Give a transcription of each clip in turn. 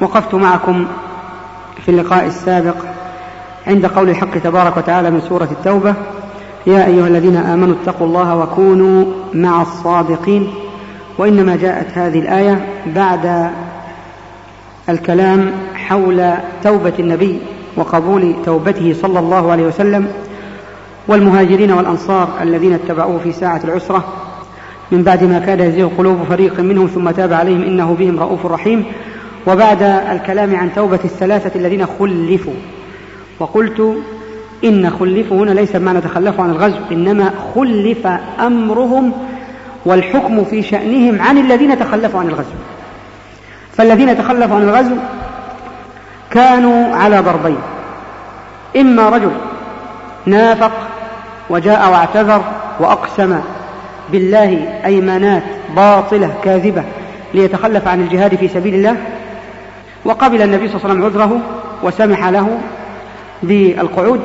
وقفت معكم في اللقاء السابق عند قول الحق تبارك وتعالى من سورة التوبة: يا أيها الذين آمنوا اتقوا الله وكونوا مع الصادقين. وإنما جاءت هذه الآية بعد الكلام حول توبة النبي وقبول توبته صلى الله عليه وسلم والمهاجرين والأنصار الذين اتبعوه في ساعة العسرة من بعد ما كاد يزيغ قلوب فريق منهم ثم تاب عليهم إنه بهم رؤوف رحيم، وبعد الكلام عن توبة الثلاثة الذين خلفوا. وقلت إن خلفوا هنا ليس بمعنى تخلفوا عن الغزو، إنما خلف أمرهم والحكم في شأنهم عن الذين تخلفوا عن الغزو. فالذين تخلفوا عن الغزو كانوا على ضربين: إما رجل نافق وجاء واعتذر وأقسم بالله أيمانات باطلة كاذبة ليتخلف عن الجهاد في سبيل الله، وقبل النبي صلى الله عليه وسلم عذره وسمح له بالقعود.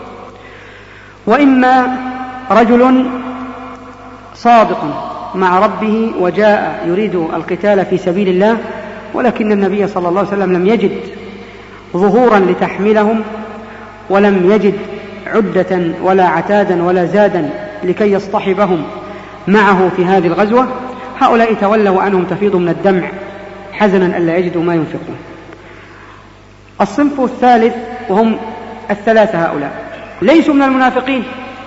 وإما رجل صادق مع ربه وجاء يريد القتال في سبيل الله، ولكن النبي صلى الله عليه وسلم لم يجد ظهورا لتحملهم، ولم يجد عدة ولا عتادا ولا زادا لكي يصطحبهم معه في هذه الغزوة. هؤلاء تولوا عنهم تفيض من الدمع حزنا ألا يجدوا ما ينفقون. الصنف الثالث وهم الثلاثة هؤلاء ليسوا من المنافقين،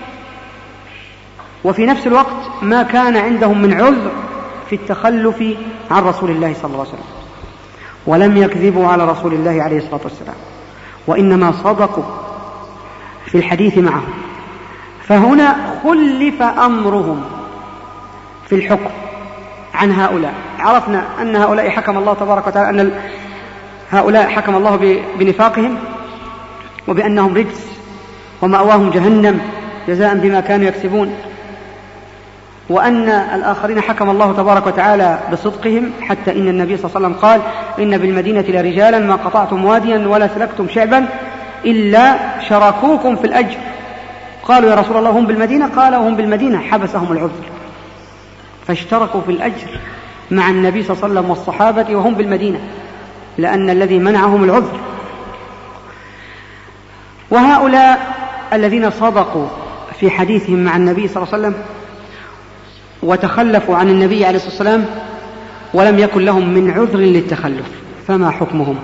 وفي نفس الوقت ما كان عندهم من عذر في التخلف عن رسول الله صلى الله عليه وسلم، ولم يكذبوا على رسول الله عليه الصلاة والسلام، وإنما صدقوا في الحديث معه. فهنا خلف أمرهم في الحكم عن هؤلاء. عرفنا أن هؤلاء حكم الله تبارك وتعالى أن هؤلاء حكم الله بنفاقهم وبأنهم رجس ومأواهم جهنم جزاء بما كانوا يكسبون، وأن الآخرين حكم الله تبارك وتعالى بصدقهم، حتى إن النبي صلى الله عليه وسلم قال: إن بالمدينة لرجالا ما قطعتم واديا ولا سلكتم شعبا إلا شركوكم في الأجر. قالوا: يا رسول الله هم بالمدينة؟ قال: وهم بالمدينة حبسهم العذر، فاشتركوا في الأجر مع النبي صلى الله عليه وسلم والصحابة وهم بالمدينة، لأن الذي منعهم العذر. وهؤلاء الذين صدقوا في حديثهم مع النبي صلى الله عليه وسلم وتخلفوا عن النبي عليه الصلاة والسلام ولم يكن لهم من عذر للتخلف، فما حكمهم؟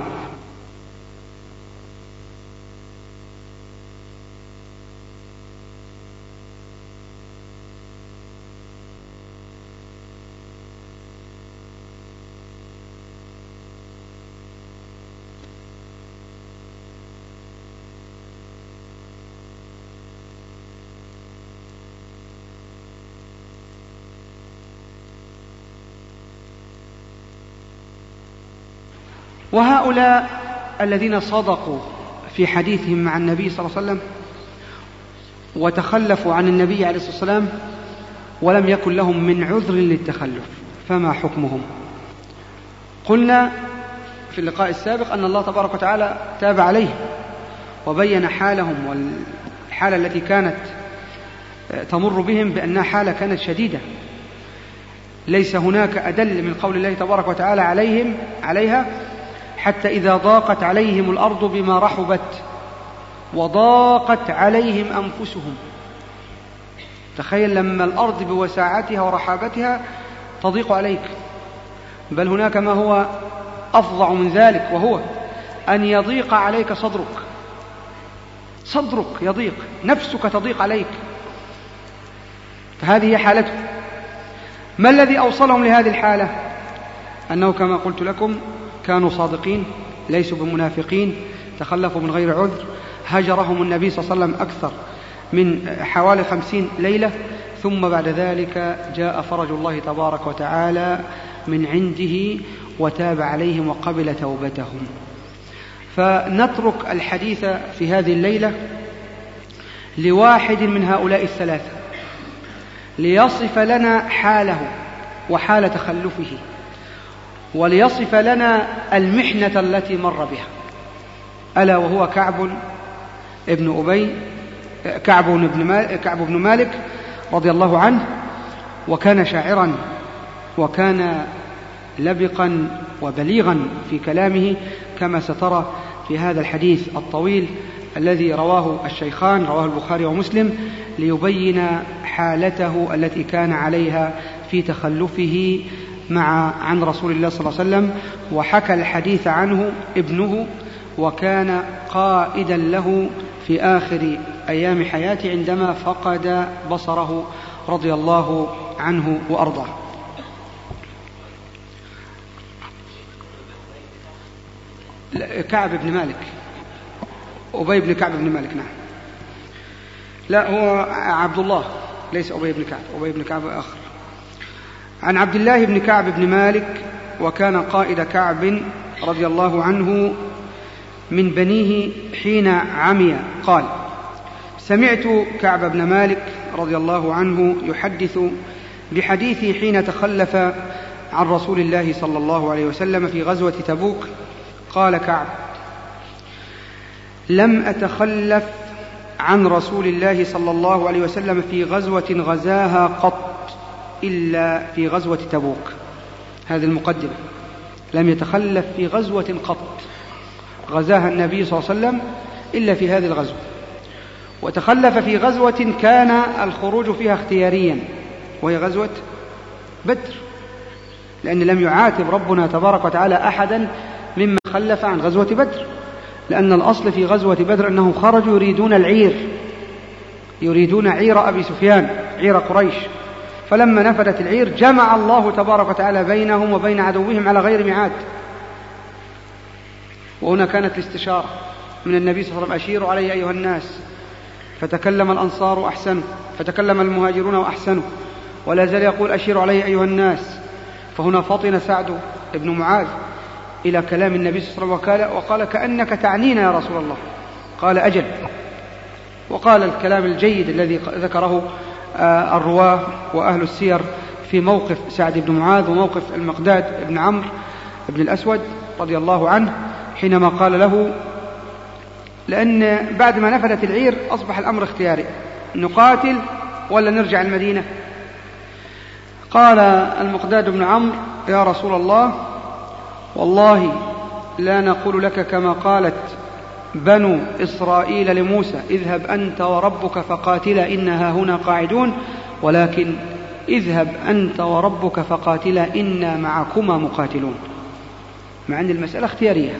وهؤلاء الذين صدقوا في حديثهم مع النبي صلى الله عليه وسلم وتخلفوا عن النبي عليه الصلاة والسلام ولم يكن لهم من عذر للتخلف، فما حكمهم؟ قلنا في اللقاء السابق أن الله تبارك وتعالى تاب عليهم وبين حالهم، والحالة التي كانت تمر بهم بأنها حالة كانت شديدة، ليس هناك أدل من قول الله تبارك وتعالى عليها: حتى إذا ضاقت عليهم الأرض بما رحبت وضاقت عليهم أنفسهم. تخيل لما الأرض بوساعتها ورحابتها تضيق عليك، بل هناك ما هو أفظع من ذلك، وهو أن يضيق عليك صدرك يضيق، نفسك تضيق عليك. فهذه هي حالته. ما الذي أوصلهم لهذه الحالة؟ أنه كما قلت لكم كانوا صادقين، ليسوا بمنافقين، تخلفوا من غير عذر، هجرهم النبي صلى الله عليه وسلم أكثر من حوالي 50 ليلة، ثم بعد ذلك جاء فرج الله تبارك وتعالى من عنده وتاب عليهم وقبل توبتهم. فنترك الحديث في هذه الليلة لواحد من هؤلاء الثلاثة ليصف لنا حاله وحال تخلفه، وليصف لنا المحنة التي مر بها، ألا وهو كعب بن مالك رضي الله عنه. وكان شاعرا، وكان لبقا وبليغا في كلامه كما سترى في هذا الحديث الطويل الذي رواه الشيخان، رواه البخاري ومسلم، ليبين حالته التي كان عليها في تخلفه عن رسول الله صلى الله عليه وسلم. وحكى الحديث عنه ابنه، وكان قائدا له في آخر أيام حياته عندما فقد بصره رضي الله عنه وأرضاه. كعب بن مالك، أبي بن كعب بن مالك، نعم. لا، هو عبد الله، ليس أبي بن كعب، أبي بن كعب آخر. عن عبد الله بن كعب بن مالك، وكان قائد كعب رضي الله عنه من بنيه حين عمي، قال: سمعت كعب بن مالك رضي الله عنه يحدث بحديثه حين تخلف عن رسول الله صلى الله عليه وسلم في غزوة تبوك. قال كعب: لم أتخلف عن رسول الله صلى الله عليه وسلم في غزوة غزاها قط إلا في غزوة تبوك. هذه المقدمة. لم يتخلف في غزوة قط غزاها النبي صلى الله عليه وسلم إلا في هذه الغزوة. وتخلف في غزوة كان الخروج فيها اختياريا، وهي غزوة بدر، لأن لم يعاتب ربنا تبارك وتعالى أحدا مما خلف عن غزوة بدر، لأن الأصل في غزوة بدر أنهم خرجوا يريدون العير، يريدون عير أبي سفيان، عير قريش. فلما نفدت العير جمع الله تبارك وتعالى بينهم وبين عدوهم على غير ميعاد. وهنا كانت الاستشارة من النبي صلى الله عليه وسلم: أشيروا علي أيها الناس. فتكلم الأنصار وأحسنوا، فتكلم المهاجرون وأحسنوا، ولا زال يقول: أشيروا علي أيها الناس. فهنا فطن سعد بن معاذ إلى كلام النبي صلى الله عليه وسلم وقال: كأنك تعنينا يا رسول الله. قال: أجل. وقال الكلام الجيد الذي ذكره الرواه وأهل السير في موقف سعد بن معاذ وموقف المقداد بن عمرو بن الأسود رضي الله عنه، حينما قال له، لأن بعد ما نفدت العير أصبح الأمر اختياري: نقاتل ولا نرجع المدينة؟ قال المقداد بن عمرو: يا رسول الله، والله لا نقول لك كما قالت بنو إسرائيل لموسى: اذهب أنت وربك فقاتلا إنها هنا قاعدون، ولكن اذهب أنت وربك فقاتلا إنا معكما مقاتلون. مع أن المسألة اختيارية.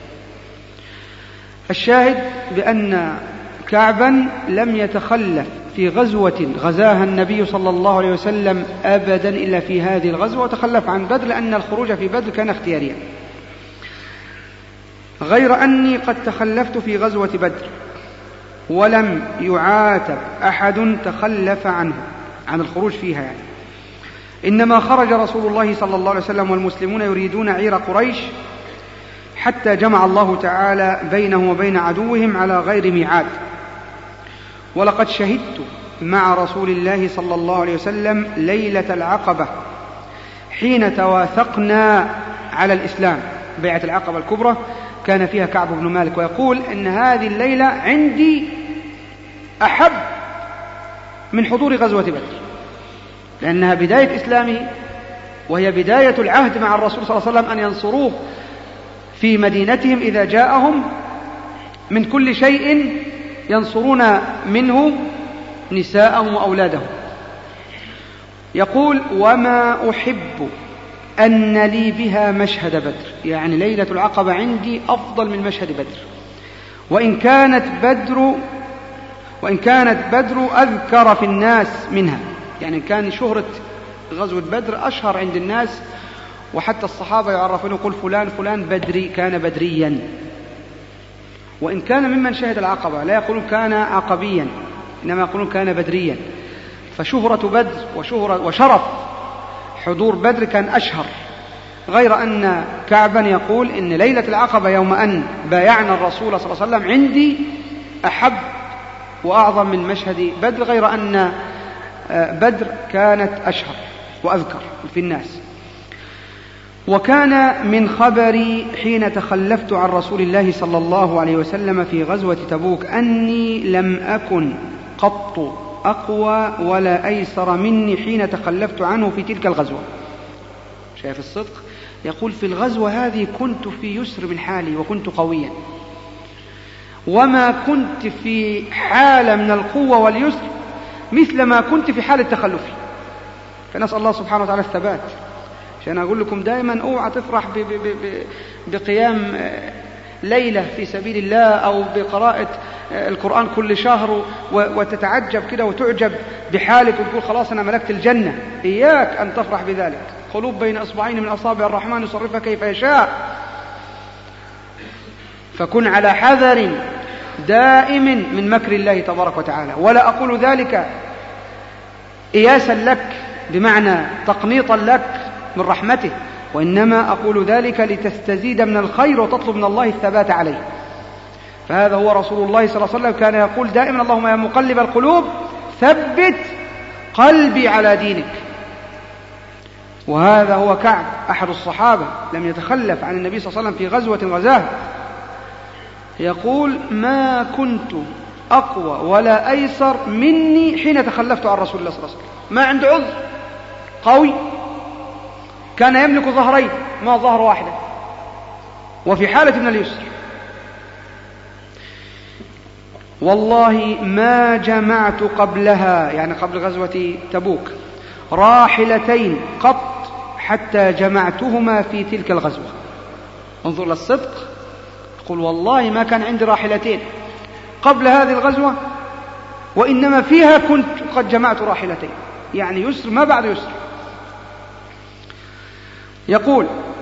الشاهد بأن كعبا لم يتخلف في غزوة غزاها النبي صلى الله عليه وسلم أبدا إلا في هذه الغزوة، وتخلف عن بدر لأن الخروج في بدر كان اختياريا. غير أني قد تخلفت في غزوة بدر ولم يعاتب أحد تخلف عنه عن الخروج فيها، يعني إنما خرج رسول الله صلى الله عليه وسلم والمسلمون يريدون عير قريش حتى جمع الله تعالى بينهم وبين عدوهم على غير ميعاد. ولقد شهدت مع رسول الله صلى الله عليه وسلم ليلة العقبة حين تواثقنا على الإسلام، بيعة العقبة الكبرى كان فيها كعب بن مالك، ويقول إن هذه الليلة عندي أحب من حضور غزوة بدر، لأنها بداية إسلامه، وهي بداية العهد مع الرسول صلى الله عليه وسلم أن ينصروه في مدينتهم إذا جاءهم من كل شيء ينصرون منه نساءهم وأولادهم. يقول: وما أحب أن لي بها مشهد بدر، يعني ليلة العقبة عندي أفضل من مشهد بدر، وإن كانت بدر أذكر في الناس منها، يعني كان شهرة غزوة بدر أشهر عند الناس، وحتى الصحابة يعرفون يقول فلان فلان بدري، كان بدريا، وإن كان ممن شهد العقبة لا يقولون كان عقبيا، إنما يقولون كان بدريا. فشهرة بدر وشرف حضور بدر كان أشهر. غير أن كعبا يقول إن ليلة العقبة يوم أن بايعنا الرسول صلى الله عليه وسلم عندي أحب وأعظم من مشهد بدر، غير أن بدر كانت أشهر وأذكر في الناس. وكان من خبري حين تخلفت عن رسول الله صلى الله عليه وسلم في غزوة تبوك أني لم أكن قط أقوى ولا أيسر مني حين تخلفت عنه في تلك الغزوة. شايف الصدق؟ يقول في الغزوة هذه كنت في يسر من حالي وكنت قويا، وما كنت في حالة من القوة واليسر مثل ما كنت في حال التخلف. فنسأل الله سبحانه وتعالى الثبات. عشان أقول لكم دائما اوعى تفرح بقيام ليلة في سبيل الله أو بقراءة القرآن كل شهر وتتعجب كده وتعجب بحالك وتقول خلاص أنا ملكت الجنة. إياك أن تفرح بذلك. قلوب بين أصبعين من أصابع الرحمن يصرفها كيف يشاء. فكن على حذر دائم من مكر الله تبارك وتعالى. ولا أقول ذلك إياسا لك بمعنى تقنيطا لك من رحمته، وإنما أقول ذلك لتستزيد من الخير وتطلب من الله الثبات عليه. فهذا هو رسول الله صلى الله عليه وسلم كان يقول دائما اللهم يا مقلب القلوب ثبت قلبي على دينك. وهذا هو كعب أحد الصحابة لم يتخلف عن النبي صلى الله عليه وسلم في غزوة غزاها، يقول ما كنت أقوى ولا أيسر مني حين تخلفت عن رسول الله صلى الله عليه وسلم. ما عنده عذر، قوي، كان يملك ظهرين ما ظهر واحدة، وفي حالة من اليسر. والله ما جمعت قبلها، يعني قبل غزوة تبوك، راحلتين قط حتى جمعتهما في تلك الغزوة. انظر للصدق، يقول والله ما كان عندي راحلتين قبل هذه الغزوة، وإنما فيها كنت قد جمعت راحلتين، يعني يسر ما بعد يسر. يقول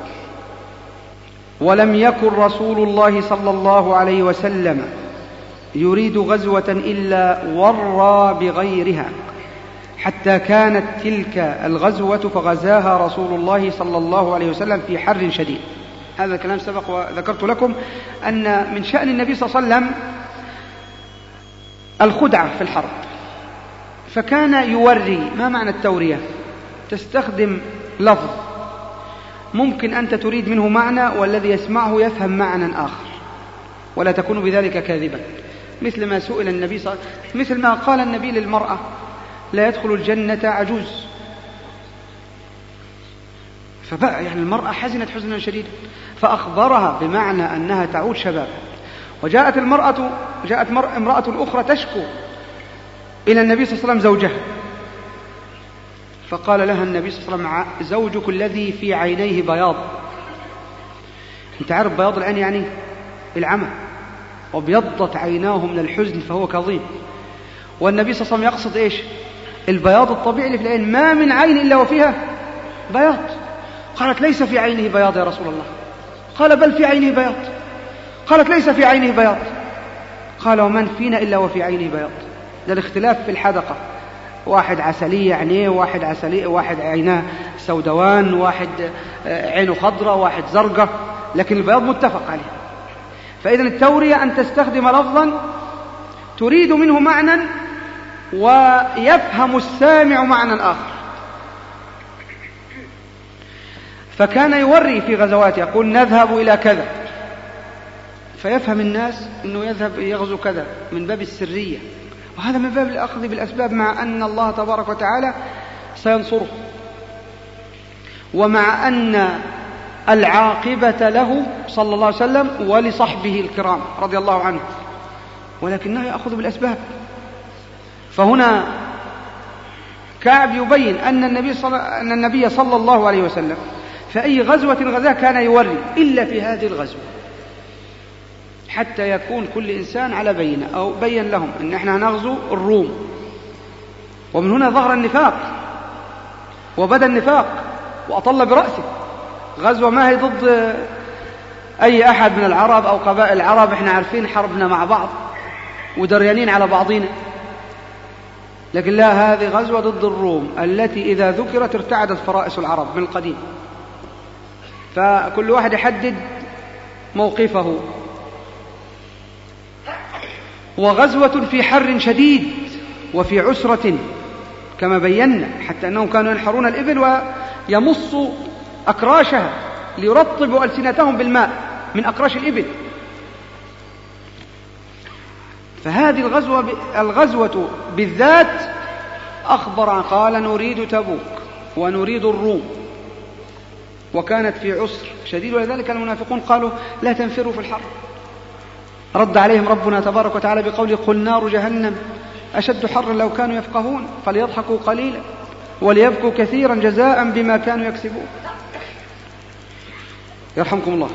ولم يكن رسول الله صلى الله عليه وسلم يريد غزوة إلا ورى بغيرها، حتى كانت تلك الغزوة فغزاها رسول الله صلى الله عليه وسلم في حر شديد. هذا الكلام سبق وذكرت لكم أن من شأن النبي صلى الله عليه وسلم الخدعة في الحرب، فكان يوري. ما معنى التورية؟ تستخدم لفظ ممكن أنت تريد منه معنى والذي يسمعه يفهم معنى آخر، ولا تكون بذلك كاذبا. مثل ما سئل النبي صلى الله عليه وسلم، مثل ما قال النبي للمرأة لا يدخل الجنة عجوز، فبقى يعني المرأة حزنت حزنا شديدا، فأخبرها بمعنى أنها تعود شبابا. وجاءت امرأة أخرى تشكو إلى النبي صلى الله عليه وسلم زوجها، فقال لها النبي صلى الله عليه وسلم زوجك الذي في عينيه بياض. انت عارف بياض العين يعني العمى، وبيضت عيناه من الحزن فهو كظيم. والنبي صلى الله عليه وسلم يقصد ايش؟ البياض الطبيعي اللي في العين. ما من عين إلا وفيها بياض. قالت ليس في عينه بياض يا رسول الله. قال بل في عينه بياض. قالت ليس في عينه بياض. قال ومن فينا إلا وفي عينه بياض. ده الاختلاف في الحدقة، واحد عسلية عينيه، واحد عسلية، واحد عيناه سودوان، واحد عينه خضراء، واحد زرقاء، لكن البياض متفق عليه. فإذا التورية أن تستخدم لفظا تريد منه معنى ويفهم السامع معنى آخر. فكان يوري في غزوات يقول نذهب إلى كذا، فيفهم الناس أنه يذهب يغزو كذا من باب السرية، وهذا من باب الأخذ بالأسباب، مع أن الله تبارك وتعالى سينصره، ومع أن العاقبة له صلى الله عليه وسلم ولصحبه الكرام رضي الله عنه، ولكنه يأخذ بالأسباب. فهنا كعب يبين أن النبي صلى الله عليه وسلم في أي غزوة غزاها كان يوري إلا في هذه الغزوة، حتى يكون كل إنسان على بينة، أو بين لهم أن احنا نغزو الروم. ومن هنا ظهر النفاق وبدأ النفاق وأطل برأسه. غزوة ما هي ضد أي أحد من العرب أو قبائل العرب، احنا عارفين حربنا مع بعض ودريانين على بعضنا، لكن لا، هذه غزوة ضد الروم التي إذا ذكرت ارتعدت فرائس العرب من القديم. فكل واحد يحدد موقفه. وغزوة في حر شديد وفي عسرة كما بينا، حتى أنهم كانوا ينحرون الإبل ويمصوا أكراشها ليرطبوا ألسنتهم بالماء من أكراش الإبل. فهذه الغزوة بالذات أخبر قال نريد تبوك ونريد الروم، وكانت في عسر شديد، ولذلك المنافقون قالوا لا تنفروا في الحر. رد عليهم ربنا تبارك وتعالى بقوله قل نار جهنم أشد حرا لو كانوا يفقهون فليضحكوا قليلا وليبكوا كثيرا جزاء بما كانوا يكسبون. يرحمكم الله.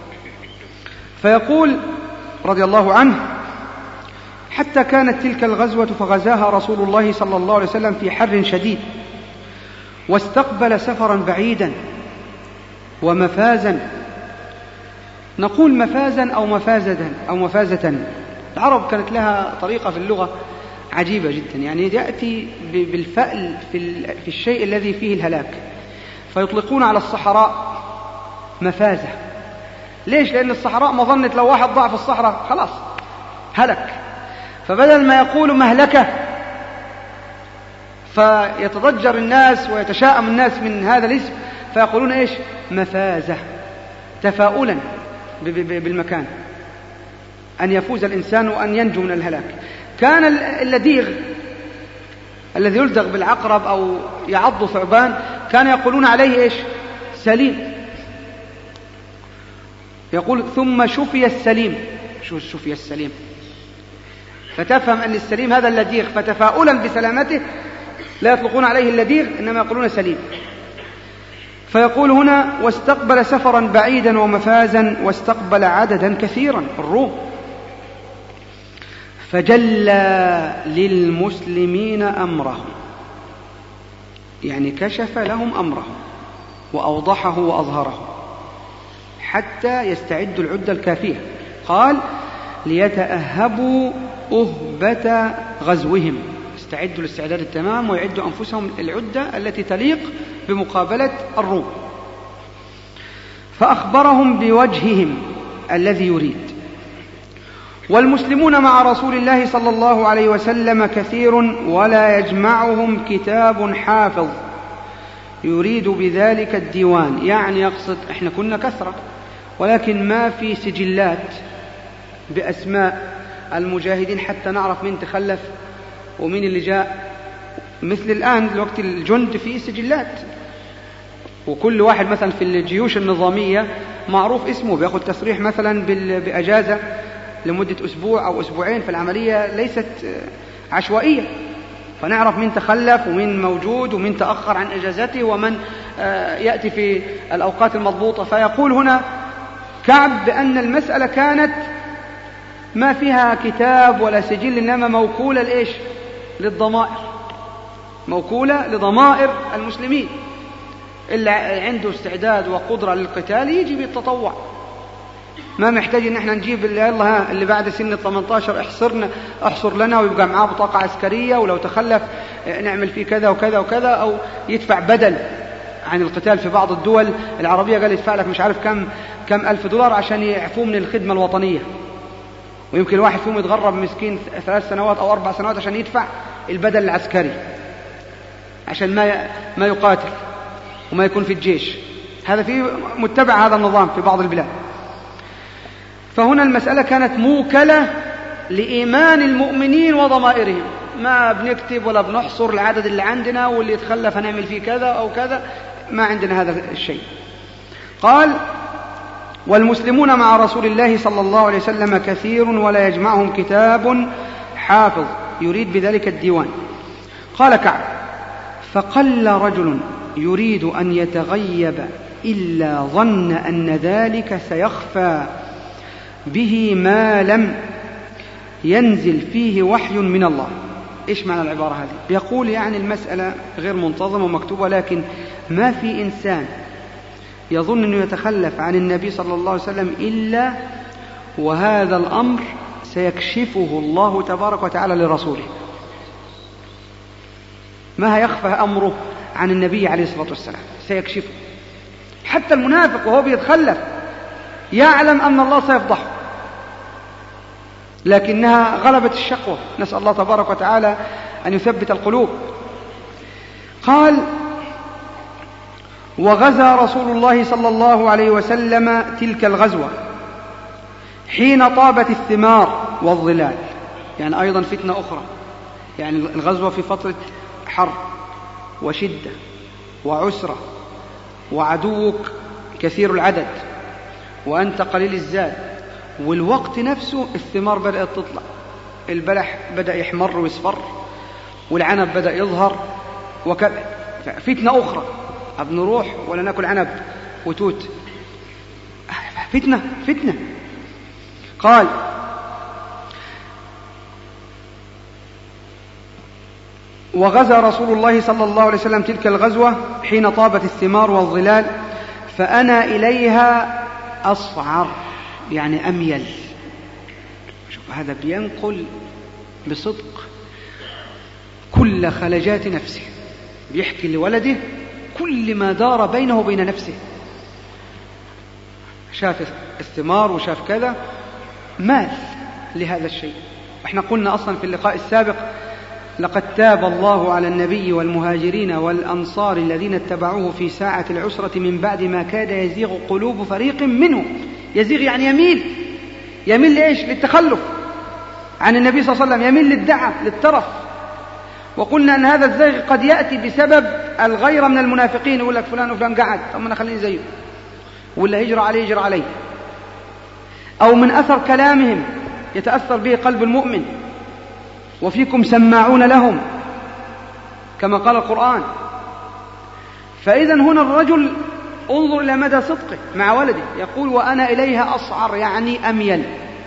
فيقول رضي الله عنه حتى كانت تلك الغزوة فغزاها رسول الله صلى الله عليه وسلم في حر شديد، واستقبل سفرا بعيدا ومفازا. نقول مفازا أو مفازة. العرب كانت لها طريقة في اللغة عجيبة جدا، يعني يأتي بالفأل في الشيء الذي فيه الهلاك، فيطلقون على الصحراء مفازة. ليش؟ لأن الصحراء مظنة لو واحد ضاع في الصحراء خلاص هلك، فبدل ما يقولوا مهلكة فيتضجر الناس ويتشاءم الناس من هذا الاسم، فيقولون إيش؟ مفازة، تفاؤلا بالمكان، أن يفوز الإنسان وأن ينجو من الهلاك. كان اللديغ الذي يلدغ بالعقرب أو يعض ثعبان كان يقولون عليه إيش؟ سليم. يقول ثم شفي السليم. شو شفي السليم؟ فتفهم أن السليم هذا اللديغ، فتفاؤلا بسلامته لا يطلقون عليه اللديغ إنما يقولون سليم. فيقول هنا واستقبل سفرا بعيدا ومفازا، واستقبل عددا كثيرا الروم، فجلى للمسلمين أمرهم، يعني كشف لهم أمرهم وأوضحه وأظهره حتى يستعدوا العدة الكافية. قال ليتأهبوا أهبة غزوهم، استعدوا الاستعداد التمام ويعدوا أنفسهم العدة التي تليق بمقابلة الروم. فأخبرهم بوجههم الذي يريد. والمسلمون مع رسول الله صلى الله عليه وسلم كثير ولا يجمعهم كتاب حافظ، يريد بذلك الديوان، يعني يقصد احنا كنا كثرة ولكن ما في سجلات بأسماء المجاهدين حتى نعرف من تخلف ومن اللي جاء. مثل الآن الوقت الجند فيه سجلات، وكل واحد مثلا في الجيوش النظامية معروف اسمه، بيأخذ تصريح مثلا بأجازة لمدة أسبوع أو أسبوعين، فالعملية ليست عشوائية، فنعرف من تخلف ومن موجود ومن تأخر عن إجازته ومن يأتي في الأوقات المضبوطة. فيقول هنا كعب بأن المسألة كانت ما فيها كتاب ولا سجل، إنما موكولة لإيش؟ للضمائر، موكولة لضمائر المسلمين. اللي عنده استعداد وقدرة للقتال يجي بالتطوع، ما محتاج ان احنا نجيب اللي بعد سن 18 احصر لنا ويبقى معاه بطاقة عسكرية، ولو تخلف نعمل فيه كذا وكذا وكذا، او يدفع بدل عن القتال. في بعض الدول العربية قال يدفع لك مش عارف كم $1000 عشان يعفوه من الخدمة الوطنية، ويمكن الواحد فيهم يتغرب مسكين 3 سنوات أو 4 سنوات عشان يدفع البدل العسكري عشان ما يقاتل وما يكون في الجيش. هذا في متبع هذا النظام في بعض البلاد. فهنا المسألة كانت موكلة لإيمان المؤمنين وضمائرهم، ما بنكتب ولا بنحصر العدد اللي عندنا واللي يتخلف هنعمل فيه كذا أو كذا، ما عندنا هذا الشيء. قال والمسلمون مع رسول الله صلى الله عليه وسلم كثير ولا يجمعهم كتاب حافظ، يريد بذلك الديوان. قال كعب فقل رجل يريد أن يتغيب إلا ظن أن ذلك سيخفى به ما لم ينزل فيه وحي من الله. إيش معنى العبارة هذه؟ بيقول يعني المسألة غير منتظمة ومكتوبة، لكن ما في إنسان يظن أنه يتخلف عن النبي صلى الله عليه وسلم إلا وهذا الأمر سيكشفه الله تبارك وتعالى لرسوله، ما هيخفى أمره عن النبي عليه الصلاة والسلام، سيكشفه. حتى المنافق وهو بيتخلف يعلم أن الله سيفضحه، لكنها غلبت الشقوة، نسأل الله تبارك وتعالى أن يثبت القلوب. قال وغزا رسول الله صلى الله عليه وسلم تلك الغزوة حين طابت الثمار والظلال، يعني أيضا فتنة أخرى، يعني الغزوة في فترة حر وشدة وعسرة، وعدوك كثير العدد وأنت قليل الزاد، والوقت نفسه الثمار بدأت تطلع، البلح بدأ يحمر ويصفر والعنب بدأ يظهر وكذا. فتنة أخرى، بنروح ولا نأكل عنب وتوت، فتنة. قال: وغزا رسول الله صلى الله عليه وسلم تلك الغزوة حين طابت الثمار والظلال، فأنا إليها أصعر، يعني أميل. شوف هذا بينقل بصدق كل خلجات نفسه، بيحكي لولده كل ما دار بينه وبين نفسه، شاف الثمار وشاف كذا، مال لهذا الشيء. احنا قلنا أصلا في اللقاء السابق: لقد تاب الله على النبي والمهاجرين والأنصار الذين اتبعوه في ساعة العسرة من بعد ما كاد يزيغ قلوب فريق منهم. يزيغ يعني يميل لإيش؟ للتخلف عن النبي صلى الله عليه وسلم، يميل للدعة، للترف. وقلنا أن هذا الزيغ قد يأتي بسبب الغيرة من المنافقين، يقول لك فلان وفلان قعد، طب أنا خليني زيه، ولا يجرى عليه، أو من أثر كلامهم يتأثر به قلب المؤمن. وفيكم سماعون لهم كما قال القرآن. فإذا هنا الرجل انظر إلى مدى صدقه مع ولده، يقول: وأنا إليها أصعر، يعني أميل.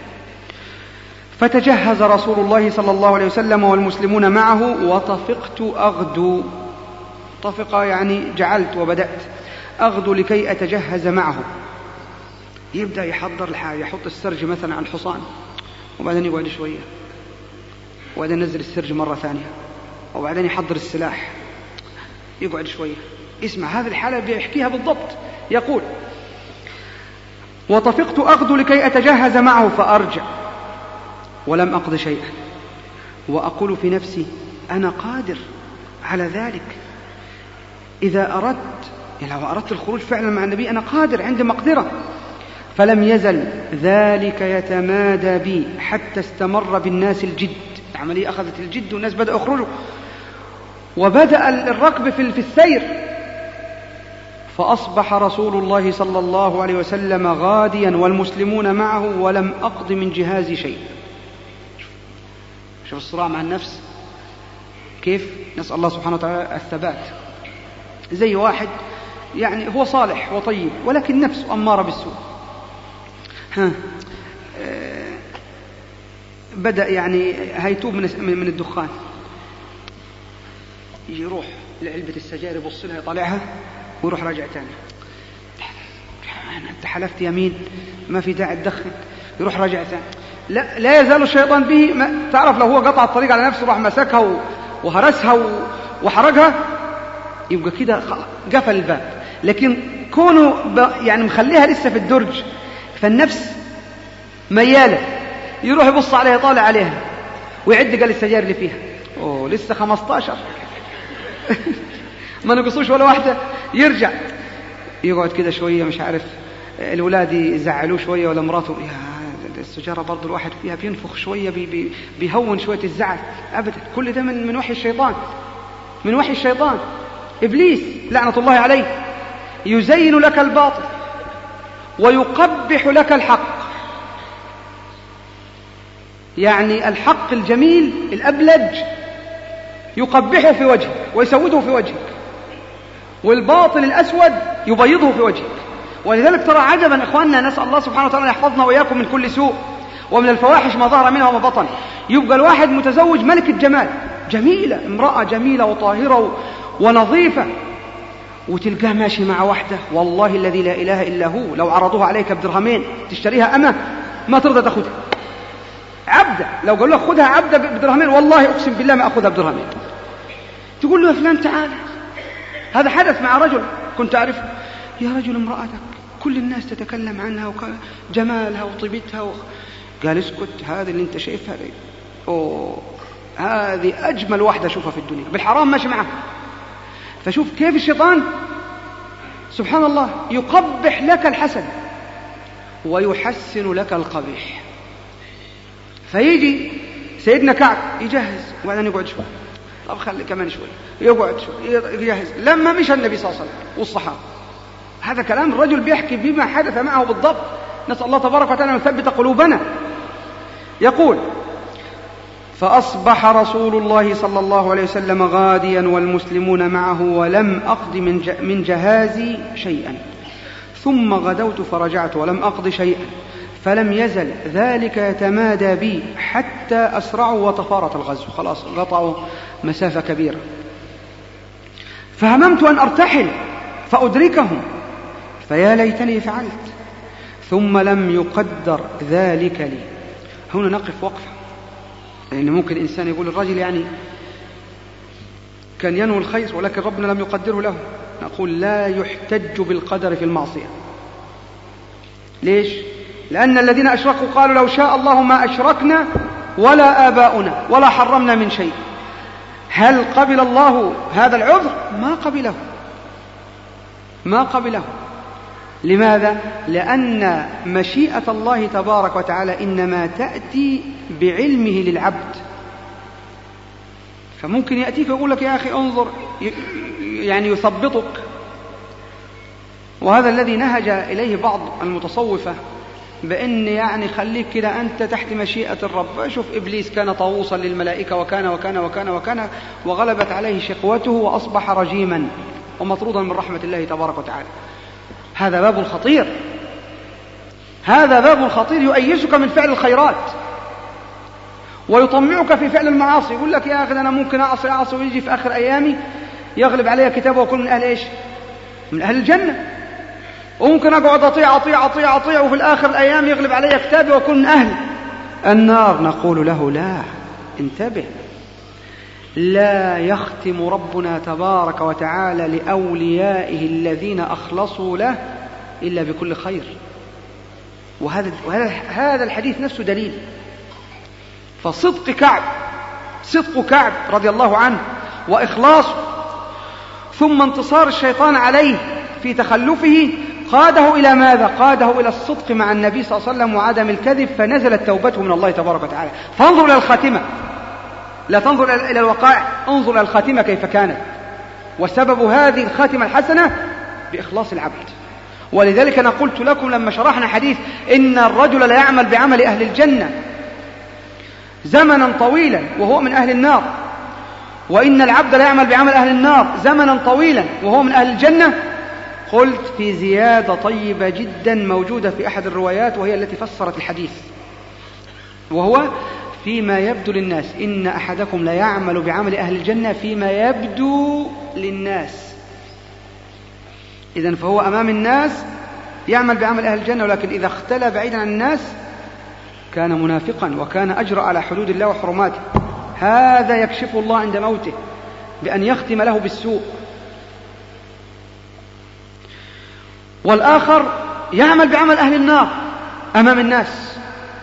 فتجهز رسول الله صلى الله عليه وسلم والمسلمون معه، وطفقت أغدو. طفق يعني جعلت وبدأت أغدو لكي أتجهز معه. يبدأ يحضر الحاجة، يحط السرج مثلا على الحصان، وبعدين يقعد شوية، وبعدين ينزل السرج مرة ثانية، وبعدين يحضر السلاح، يقعد شوية. اسمع هذه الحالة بيحكيها بالضبط. يقول: وطفقت أغدو لكي أتجهز معه، فأرجع ولم أقض شيئا، وأقول في نفسي: أنا قادر على ذلك، إذا أردت، يعني لو أردت الخروج فعلا مع النبي أنا قادر، عندي مقدرة. فلم يزل ذلك يتمادى بي حتى استمر بالناس الجد، العملية أخذت الجد والناس بدأوا يخرجوا، وبدأ الركب في السير. فأصبح رسول الله صلى الله عليه وسلم غاديا والمسلمون معه، ولم أقض من جهازي شيء. شوف الصراع مع النفس كيف. نسأل الله سبحانه وتعالى الثبات. زي واحد يعني هو صالح وطيب، ولكن نفسه أمارة بالسوء، بدأ يعني هيتوب من الدخان، يروح لعلبة السجائر يبص لها يطالعها ويروح راجع تاني. أنت حلفت يمين ما في داعي تدخن، يروح راجع ثاني. لا يزال الشيطان به. تعرف لو هو قطع الطريق على نفسه راح مسكها وهرسها وحرقها، يبقى كده قفل الباب. لكن كونه يعني مخليها لسه في الدرج، فالنفس ميالة، يروح يبص عليها يطالع عليها ويعد قال السجائر اللي فيها، أوه لسه 15 ما نقصوش ولا واحدة. يرجع يقعد كده شوية، مش عارف الولاد يزعلوه شوية ولا مراته، يا السجارة برضو الواحد فيها بينفخ شوية، بيهون شوية الزعل. أبدا، كل ده من وحي الشيطان، من وحي الشيطان. إبليس لعنة الله عليه يزين لك الباطل ويقبح لك الحق. يعني الحق الجميل الأبلج يقبحه في وجهك ويسوده في وجهك، والباطل الأسود يبيضه في وجهك. ولذلك ترى عجبا إخواننا، نسأل الله سبحانه وتعالى يحفظنا وإياكم من كل سوء ومن الفواحش ما ظهر منها وما بطن. يبقى الواحد متزوج ملك الجمال، جميلة، امرأة جميلة وطاهرة ونظيفة، وتلقاه ماشي مع واحدة والله الذي لا إله إلا هو لو عرضوها عليك بدرهمين تشتريها أمة ما ترضى تأخذها. عبدة لو قال له خذها عبدة بدرهمين والله أقسم بالله ما أخذها بدرهمين. تقول له يا فلان تعال، هذا حدث مع رجل كنت أعرفه، يا رجل امرأتك كل الناس تتكلم عنها وجمالها وطيبتها قال اسكت، هذه اللي انت شايفها دي هذه أجمل واحدة أشوفها في الدنيا، بالحرام ماشي معها. فشوف كيف الشيطان سبحان الله يقبح لك الحسن ويحسن لك القبيح. فيجي سيدنا كعب يجهز وبعدين يقعد شوي، طب خلي كمان شوي، يقعد شوي يجهز. لما مشى النبي صلى الله عليه وسلم والصحابة هذا كلام الرجل بيحكي بما حدث معه بالضبط. نسأل الله تبارك وتعالى أن يثبت قلوبنا. يقول: فأصبح رسول الله صلى الله عليه وسلم غاديا والمسلمون معه ولم أقض من جهازي شيئا، ثم غدوت فرجعت ولم أقض شيئا، فلم يزل ذلك يتمادى بي حتى أسرعوا وتفارت الغزو، خلاص قطعوا مسافة كبيرة. فهممت أن أرتحل فأدركهم، فيا ليتني فعلت، ثم لم يقدر ذلك لي. هنا نقف وقفة، لأن ممكن إنسان يقول الرجل يعني كان ينوي الخير ولكن ربنا لم يقدره له. نقول: لا يحتج بالقدر في المعصية. ليش؟ لأن الذين أشركوا قالوا: لو شاء الله ما أشركنا ولا آباؤنا ولا حرمنا من شيء. هل قبل الله هذا العذر؟ ما قبله. لماذا؟ لأن مشيئة الله تبارك وتعالى إنما تأتي بعلمه للعبد. فممكن يأتيك ويقول لك: يا أخي انظر، يعني يثبطك. وهذا الذي نهج إليه بعض المتصوفة، بأن يعني خليك كده أنت تحت مشيئة الرب. شوف إبليس كان طاووسا للملائكة وكان وكان وكان وكان، وغلبت عليه شقوته وأصبح رجيما ومطرودا من رحمة الله تبارك وتعالى. هذا باب خطير، هذا باب خطير يؤيسك من فعل الخيرات ويطمعك في فعل المعاصي. يقول لك: يا أخي أنا ممكن أعصي ويجي في آخر أيامي يغلب علي كتابه وأكون من أهل إيش؟ من أهل الجنة. وممكن أقعد أطيع وفي الآخر الأيام يغلب علي كتابي وأكون من أهل النار. نقول له: لا، انتبه، لا يختم ربنا تبارك وتعالى لأوليائه الذين أخلصوا له إلا بكل خير. وهذا الحديث نفسه دليل. فصدق كعب رضي الله عنه وإخلاصه، ثم انتصار الشيطان عليه في تخلفه، قاده إلى ماذا؟ قاده إلى الصدق مع النبي صلى الله عليه وسلم وعدم الكذب، فنزلت توبته من الله تبارك وتعالى. فانظر إلى الخاتمة، لا تنظر إلى الوقائع، انظر إلى الخاتمة كيف كانت. وسبب هذه الخاتمة الحسنة بإخلاص العبد. ولذلك أنا قلت لكم لما شرحنا حديث إن الرجل لا يعمل بعمل أهل الجنة زمنا طويلا وهو من أهل النار، وإن العبد لا يعمل بعمل أهل النار زمنا طويلا وهو من أهل الجنة. قلت في زيادة طيبة جدا موجودة في أحد الروايات، وهي التي فسرت الحديث، وهو: فيما يبدو للناس، إن أحدكم لا يعمل بعمل أهل الجنة فيما يبدو للناس. إذن فهو أمام الناس يعمل بعمل أهل الجنة، ولكن إذا اختلى بعيدا عن الناس كان منافقا وكان أجرأ على حدود الله وحرماته. هذا يكشف الله عند موته بأن يختم له بالسوء. والآخر يعمل بعمل أهل النار أمام الناس،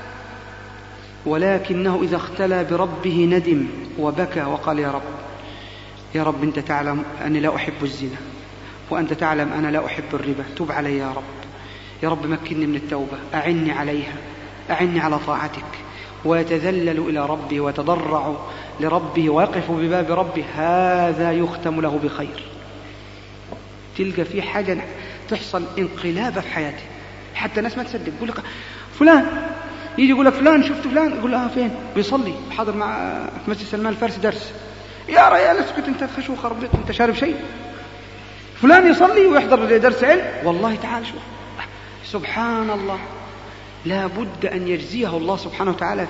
ولكنه إذا اختلى بربه ندم وبكى وقال: يا رب أنت تعلم أني لا أحب الزنا، وأنت تعلم أنا لا أحب الربا، تب علي يا رب مكنني من التوبة، أعني عليها، أعني على طاعتك. ويتذلل إلى ربه ويتضرع لربه ويقف بباب ربه. هذا يختم له بخير. تلقى في حاجة تحصل انقلاب في حياته، حتى الناس ما تصدق. يقول لك فلان، يجي يقول لك فلان شفت فلان، يقول له فين؟ بيصلي، حاضر مع في مسجد سلمان الفارسي درس. يا ريال اسكت انت، تخشوا خربت، انت شارب شيء؟ فلان يصلي ويحضر درس علم، والله تعالى شوف سبحان الله. لا بد أن يجزيه الله سبحانه وتعالى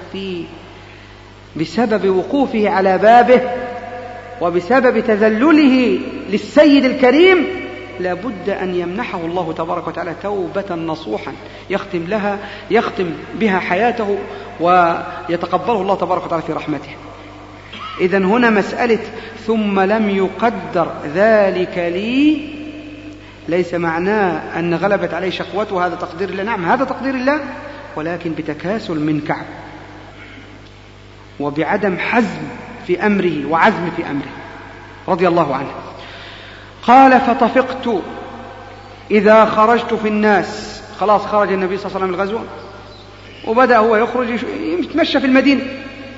بسبب وقوفه على بابه وبسبب تذلله للسيد الكريم. لا بد أن يمنحه الله تبارك وتعالى توبة نصوحا يختم بها حياته ويتقبله الله تبارك وتعالى في رحمته. إذن هنا مسألة ثم لم يقدر ذلك لي ليس معناه أن غلبت عليه شقوته، هذا تقدير الله. نعم هذا تقدير الله، ولكن بتكاسل من كعب وبعدم حزم في أمره وعزم في أمره رضي الله عنه. قال: فطفقت إذا خرجت في الناس. خلاص خرج النبي صلى الله عليه وسلم الغزوة وبدأ هو يخرج يتمشى في المدينة.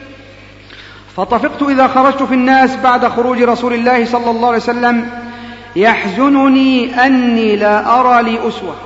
فطفقت إذا خرجت في الناس بعد خروج رسول الله صلى الله عليه وسلم يحزنني أني لا أرى لي أسوة،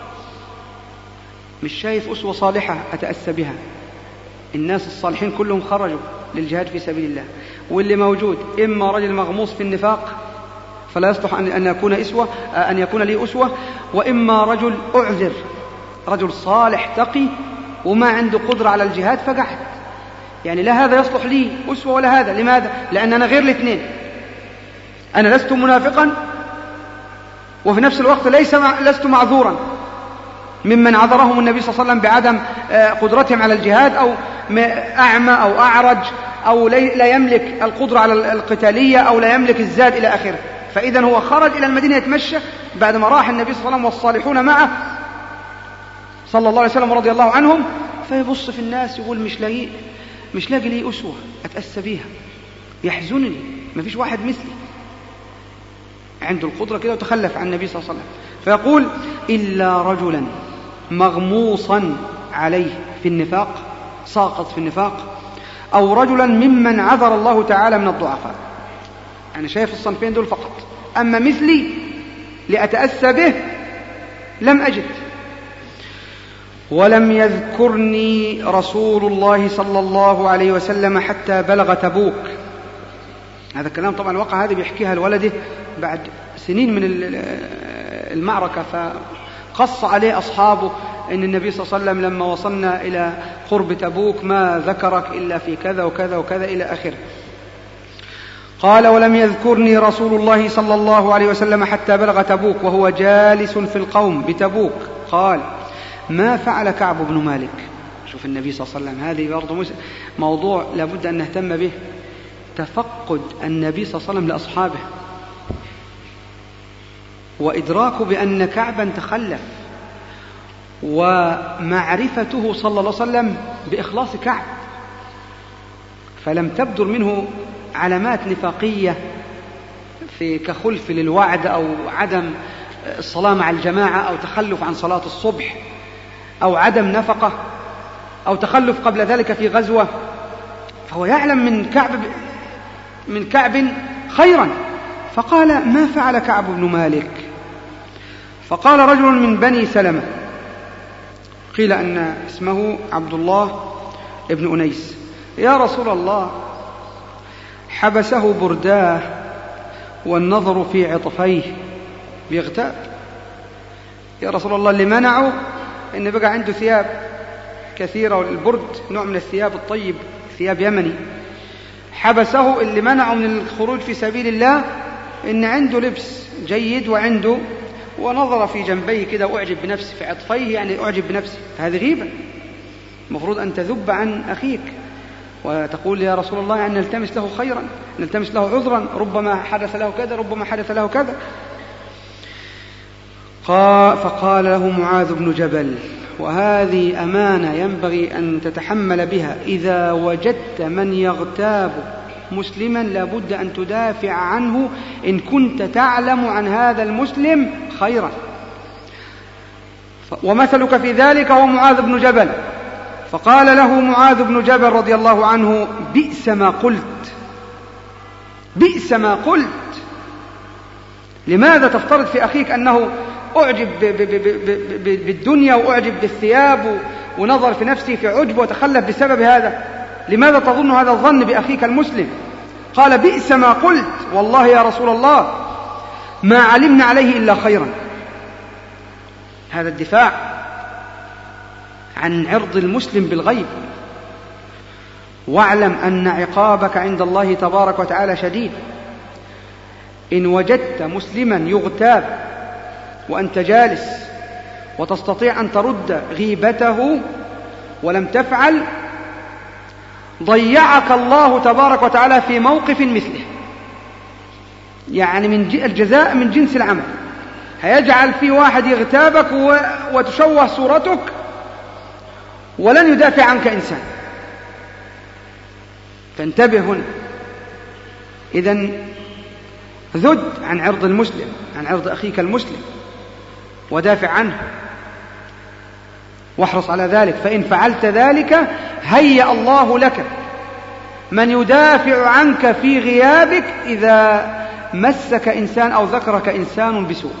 مش شايف أسوة صالحة أتأسى بها. الناس الصالحين كلهم خرجوا للجهاد في سبيل الله، واللي موجود إما رجل مغموس في النفاق فلا يصلح أن يكون لي أسوة، وإما رجل أعذر، رجل صالح تقي وما عنده قدرة على الجهاد فقعد، يعني لا هذا يصلح لي أسوة ولا هذا. لماذا؟ لأن أنا غير الاثنين، أنا لست منافقا وفي نفس الوقت لست معذورا ممن عذرهم النبي صلى الله عليه وسلم بعدم قدرتهم على الجهاد، أو أعمى أو أعرج أو لا يملك القدرة على القتالية أو لا يملك الزاد إلى آخره. فإذا هو خرج إلى المدينة يتمشى بعدما راح النبي صلى الله عليه وسلم والصالحون معه صلى الله عليه وسلم رضي الله عنهم، فيبص في الناس يقول مش لاقي لي أسوة أتأسى بيها، يحزنني، ما فيش واحد مثلي عنده القدرة كده وتخلف عن النبي صلى الله عليه وسلم. فيقول إلا رجلا مغموصا عليه في النفاق، ساقط في النفاق، أو رجلا ممن عذر الله تعالى من الضعفاء. أنا شايف الصنفين دول فقط، أما مثلي لأتأسى به لم أجد. ولم يذكرني رسول الله صلى الله عليه وسلم حتى بلغ تبوك. هذا الكلام طبعا وقع، هذه بيحكيها لولده بعد سنين من المعركة، فقص عليه أصحابه أن النبي صلى الله عليه وسلم لما وصلنا إلى قرب تبوك ما ذكرك إلا في كذا وكذا وكذا إلى آخره. قال: ولم يذكرني رسول الله صلى الله عليه وسلم حتى بلغ تبوك وهو جالس في القوم بتبوك. قال: ما فعل كعب بن مالك؟ شوف النبي صلى الله عليه وسلم، هذه برضو موضوع لابد أن نهتم به، تفقد النبي صلى الله عليه وسلم لأصحابه وإدراكه بأن كعبا تخلف، ومعرفته صلى الله عليه وسلم بإخلاص كعب، فلم تبدر منه علامات نفاقية في كخلف للوعد أو عدم الصلاة مع الجماعة أو تخلف عن صلاة الصبح أو عدم نفقة أو تخلف قبل ذلك في غزوة، فهو يعلم من كعب خيرا. فقال: ما فعل كعب بن مالك؟ فقال رجل من بني سلمة، قيل أن اسمه عبد الله ابن أنيس: يا رسول الله، حبسه برداه والنظر في عطفيه، بيغتاب. يا رسول الله، اللي منعه إن بقى عنده ثياب كثيرة، والبرد نوع من الثياب الطيب، ثياب يمني. حبسه اللي منعه من الخروج في سبيل الله إن عنده لبس جيد وعنده، ونظر في جنبيه كده وأعجب بنفسه، في عطفيه يعني أعجب بنفسه، فهذه غيبة. المفروض أن تذب عن أخيك وتقول: يا رسول الله، يعني نلتمس له خيرا، نلتمس له عذرا، ربما حدث له كذا، ربما حدث له كذا. فقال له معاذ بن جبل، وهذه أمانة ينبغي أن تتحمل بها: إذا وجدت من يغتاب مسلما لابد أن تدافع عنه إن كنت تعلم عن هذا المسلم خيرا. ومثلك في ذلك هو معاذ بن جبل. فقال له معاذ بن جبل رضي الله عنه: بئس ما قلت، بئس ما قلت. لماذا تفترض في أخيك أنه أعجب بالدنيا وأعجب بالثياب ونظر في نفسه في عجب وتخلف بسبب هذا؟ لماذا تظن هذا الظن بأخيك المسلم؟ قال: بئس ما قلت، والله يا رسول الله ما علمنا عليه إلا خيرا. هذا الدفاع عن عرض المسلم بالغيب. واعلم أن عقابك عند الله تبارك وتعالى شديد. إن وجدت مسلما يغتاب وأنت جالس وتستطيع أن ترد غيبته ولم تفعل، ضيعك الله تبارك وتعالى في موقف مثله، يعني الجزاء من جنس العمل. هيجعل في واحد يغتابك وتشوه صورتك ولن يدافع عنك إنسان. فانتبه هنا. إذن ذد عن عرض المسلم، عن عرض أخيك المسلم، ودافع عنه، واحرص على ذلك. فإن فعلت ذلك هيأ الله لك من يدافع عنك في غيابك إذا مسك إنسان أو ذكرك إنسان بسوء.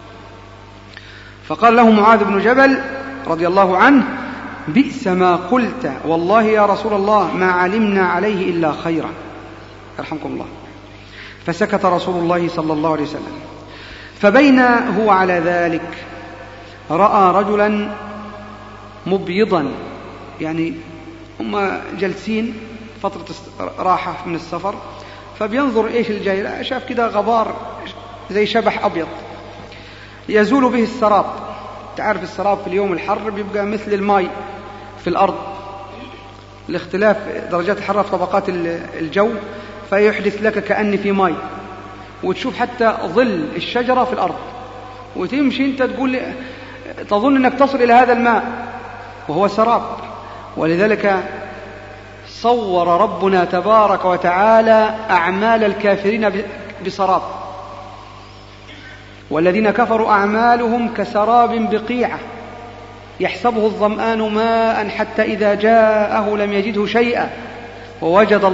فقال له معاذ بن جبل رضي الله عنه: بئس ما قلت، والله يا رسول الله ما علمنا عليه إلا خيرا، يرحمكم الله. فسكت رسول الله صلى الله عليه وسلم. فبين هو على ذلك رأى رجلا مبيضا، يعني هم جلسين فترة راحة من السفر، فبينظر إيش الجاي، شاف كده غبار زي شبح أبيض يزول به السراب. تعرف السراب في اليوم الحر بيبقى مثل الماء في الأرض لاختلاف درجات الحرارة في طبقات الجو، فيحدث لك كأن في ماء، وتشوف حتى ظل الشجرة في الأرض، وتمشي أنت تقول تظن أنك تصل إلى هذا الماء وهو سراب. ولذلك صور ربنا تبارك وتعالى أعمال الكافرين بسراب. والذين كفروا أعمالهم كسراب بقيعة يحسبه الظمآن ماء حتى إذا جاءه لم يجده شيئا ووجد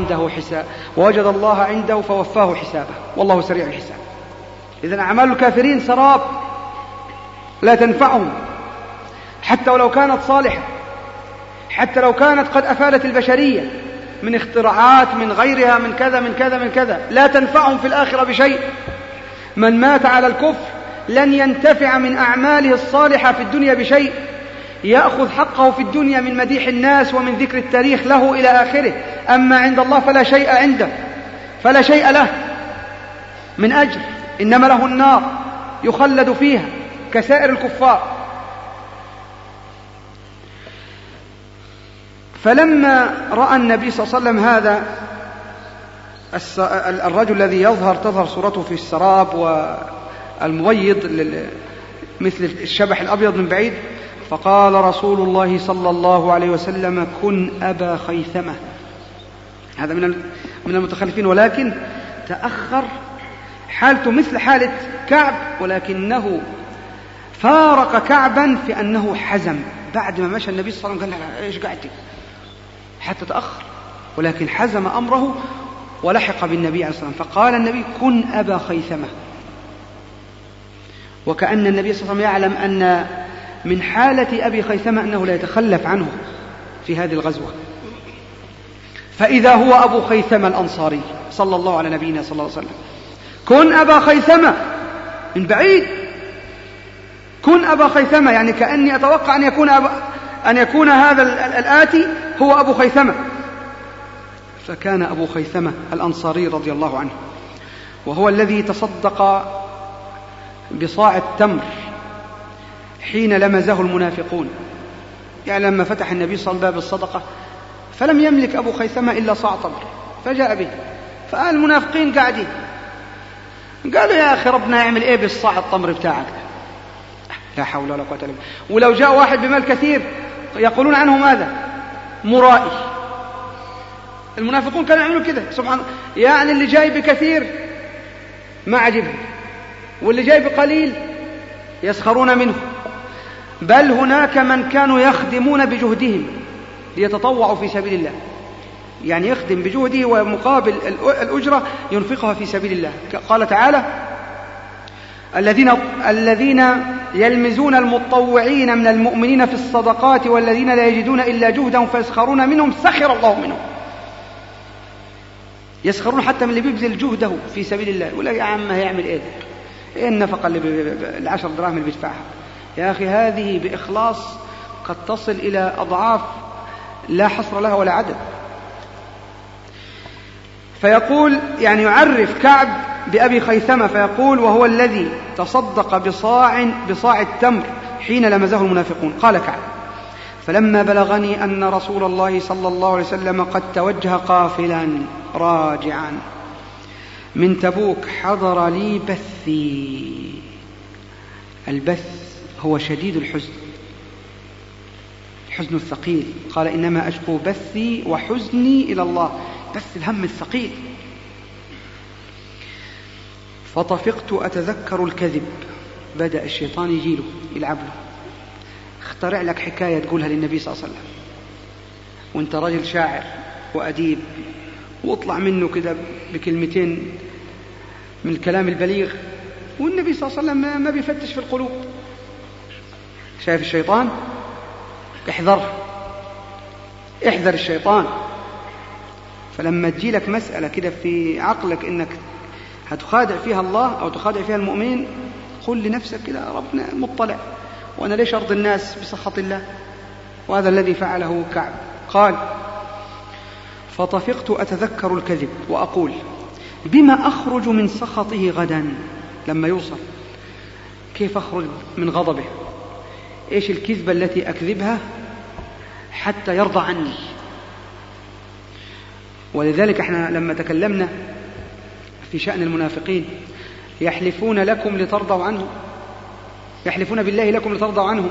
الله عنده فوفاه حسابه والله سريع الحساب. إذن أعمال الكافرين سراب لا تنفعهم، حتى ولو كانت صالحة، حتى لو كانت قد أفادت البشرية من اختراعات من غيرها من كذا من كذا من كذا، لا تنفعهم في الآخرة بشيء. من مات على الكفر لن ينتفع من أعماله الصالحة في الدنيا بشيء، يأخذ حقه في الدنيا من مديح الناس ومن ذكر التاريخ له إلى آخره، أما عند الله فلا شيء عنده، فلا شيء له من أجر، إنما له النار يخلد فيها كسائر الكفار. فلما رأى النبي صلى الله عليه وسلم هذا الرجل الذي تظهر صورته في السراب والمبيض مثل الشبح الأبيض من بعيد، فقال رسول الله صلى الله عليه وسلم: كن أبا خيثمة. هذا من المتخلفين، ولكن تأخر حالته مثل حالة كعب، ولكنه فارق كعبا في أنه حزم. بعد ما مشى النبي صلى الله عليه وسلم قال: إيش قاعد حتى تأخر، ولكن حزم أمره ولحق بالنبي عليه الصلاة والسلام. فقال النبي: كن أبا خيثمة. وكأن النبي صلى الله عليه وسلم يعلم أن من حالة أبي خيثمة أنه لا يتخلف عنه في هذه الغزوة. فإذا هو أبو خيثمة الأنصاري صلى الله على نبينا صلى الله عليه وسلم: كن أبا خيثمة، من بعيد كن أبا خيثمة، يعني كأني أتوقع أن يكون هذا الآتي هو أبو خيثمة. فكان أبو خيثمة الأنصاري رضي الله عنه، وهو الذي تصدق بصاع التمر حين لمزه المنافقون. يعني لما فتح النبي صلى الله عليه وسلم باب الصدقة فلم يملك أبو خيثمة إلا صاع تمر، فجاء به، فقال المنافقين قاعدين، قالوا: يا أخي ربنا يعمل إيه بالصاع التمر بتاعك؟ لا حول ولا قوة إلا بالله. ولو جاء واحد بمال كثير يقولون عنه ماذا؟ مرائي. المنافقون كانوا يعملوا كده، سبحان الله. يعني اللي جاي بكثير ما عجبه، واللي جاي بقليل يسخرون منه. بل هناك من كانوا يخدمون بجهدهم ليتطوعوا في سبيل الله، يعني يخدم بجهده ومقابل الأجرة ينفقها في سبيل الله. قال تعالى: الذين يلمزون المتطوعين من المؤمنين في الصدقات والذين لا يجدون إلا جهدهم فيسخرون منهم سخر الله منهم. يسخرون حتى من اللي بيبذل جهده في سبيل الله، يقول: يا عم هيعمل إيه النفقة اللي 10 دراهم اللي بيدفعها؟ يا أخي هذه بإخلاص قد تصل إلى أضعاف لا حصر لها ولا عدد. فيقول يعني يعرف كعب بأبي خيثمة فيقول: وهو الذي تصدق بصاع التمر حين لمزه المنافقون. قال كعب: فلما بلغني أن رسول الله صلى الله عليه وسلم قد توجه قافلا راجعا من تبوك حضر لي بثي. البث هو شديد الحزن، الحزن الثقيل. قال: إنما أشكو بثي وحزني إلى الله، بث الهم الثقيل. فطفقت أتذكر الكذب. بدأ الشيطان يجيله يلعب له، اخترع لك حكاية تقولها للنبي صلى الله عليه وسلم وانت رجل شاعر وأديب، واطلع منه كده بكلمتين من الكلام البليغ، والنبي صلى الله عليه وسلم ما بيفتش في القلوب. شايف الشيطان؟ احذر الشيطان. فلما تجيلك مسألة كده في عقلك إنك هتخادع فيها الله أو تخادع فيها المؤمنين، قل لنفسك كده ربنا مطلع، وأنا ليش أرضي الناس بسخط الله؟ وهذا الذي فعله كعب. قال: فطفقت أتذكر الكذب وأقول بما أخرج من سخطه غدا. لما يوصل كيف أخرج من غضبه؟ إيش الكذبة التي أكذبها حتى يرضى عني؟ ولذلك احنا لما تكلمنا في شأن المنافقين، يحلفون لكم لترضوا عنهم، يحلفون بالله لكم لترضوا عنهم،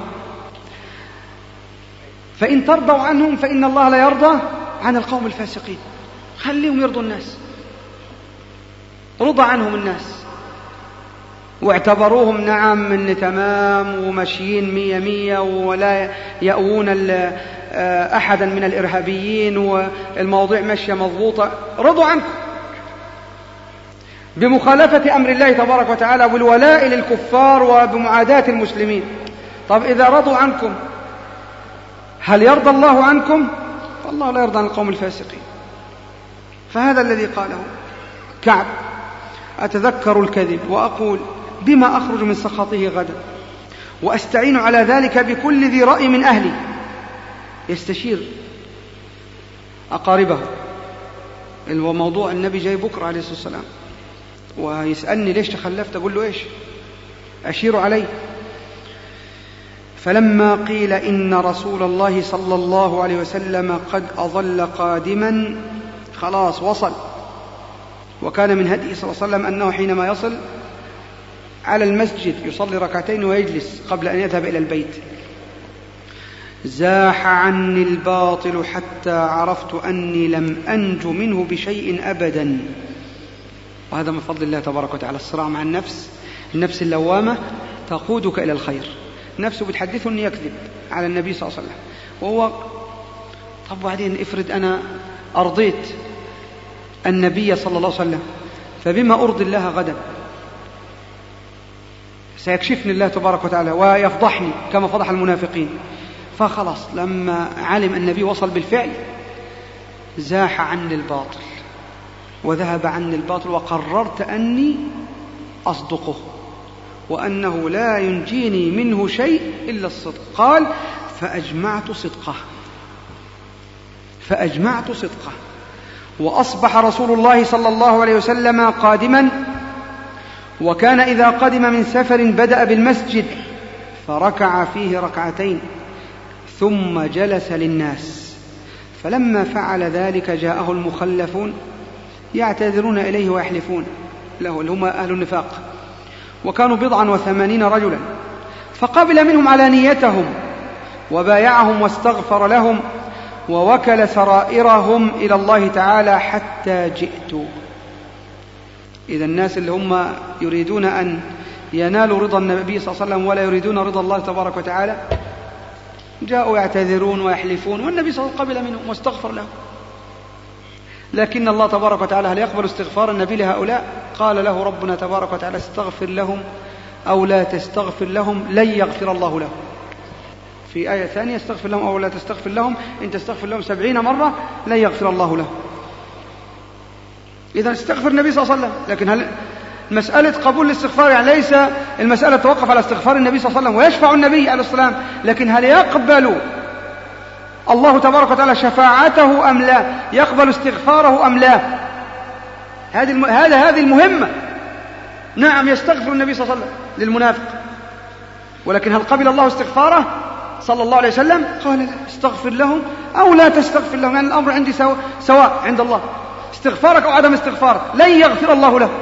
فإن ترضوا عنهم فإن الله لا يرضى عن القوم الفاسقين. خليهم يرضوا الناس، رضى عنهم الناس واعتبروهم نعم من تمام وماشيين 100 ولا يأوون أحدا من الإرهابيين والمواضيع ماشية مضبوطة. رضوا عنكم بمخالفة أمر الله تبارك وتعالى والولاء للكفار وبمعاداة المسلمين. طب إذا رضوا عنكم هل يرضى الله عنكم؟ فالله لا يرضى عن القوم الفاسقين. فهذا الذي قاله كعب: أتذكر الكذب وأقول بما أخرج من سخطه غدا، وأستعين على ذلك بكل ذي رأي من أهلي. يستشير أقاربه. الموضوع النبي جاي بكرة عليه الصلاة والسلام ويسألني ليش تخلفت، أقول له إيش؟ أشير عليه. فلما قيل إن رسول الله صلى الله عليه وسلم قد أظل قادما، خلاص وصل. وكان من هديه صلى الله عليه وسلم أنه حينما يصل على المسجد يصلي ركعتين ويجلس قبل أن يذهب إلى البيت. زاح عني الباطل حتى عرفت أني لم أنج منه بشيء أبدا. وهذا من فضل الله تبارك وتعالى. الصراع مع النفس اللوامة تقودك إلى الخير. نفسه بتحدثه أن يكذب على النبي صلى الله عليه وسلم، وهو طب بعدين افرض أنا أرضيت النبي صلى الله عليه وسلم، فبما أرضي الله غدا؟ سيكشفني الله تبارك وتعالى ويفضحني كما فضح المنافقين. فخلاص لما علم النبي وصل بالفعل زاح عني الباطل وذهب عني الباطل، وقررت أني أصدقه وأنه لا ينجيني منه شيء إلا الصدق. قال: فأجمعت صدقه وأصبح رسول الله صلى الله عليه وسلم قادما، وكان إذا قدم من سفر بدأ بالمسجد فركع فيه ركعتين ثم جلس للناس. فلما فعل ذلك جاءه المخلفون يعتذرون إليه ويحلفون له، اللي هم أهل النفاق، وكانوا 89 رجلا، فقبل منهم علانيتهم وبايعهم واستغفر لهم ووكل سرائرهم إلى الله تعالى حتى جئت. إذا الناس اللي هم يريدون أن ينالوا رضا النبي صلى الله عليه وسلم ولا يريدون رضا الله تبارك وتعالى جاءوا يعتذرون ويحلفون، والنبي صلى الله عليه وسلم قبل منهم واستغفر لهم. لكن الله تبارك وتعالى هل يقبل استغفار النبي لهؤلاء؟ قال له ربنا تبارك وتعالى: استغفر لهم أو لا تستغفر لهم لن يغفر الله لهم. في آية ثانية: استغفر لهم أو لا تستغفر لهم إن تستغفر لهم 70 مرة لن يغفر الله لهم. إذا استغفر النبي صلى الله عليه وسلم. لكن هل مسألة قبول الاستغفار يعني ليس المسألة توقف على استغفار النبي صلى الله عليه وسلم ويشفع النبي عليه السلام، لكن هل يقبل الله تبارك وتعالى شفاعته أم لا؟ يقبل استغفاره أم لا؟ هذه المهمة. نعم يستغفر النبي صلى الله عليه وسلم للمنافق، ولكن هل قبل الله استغفاره صلى الله عليه وسلم؟ قال: استغفر لهم أو لا تستغفر لهم، يعني الأمر عندي سواء عند الله، استغفارك أو عدم استغفارك لن يغفر الله له.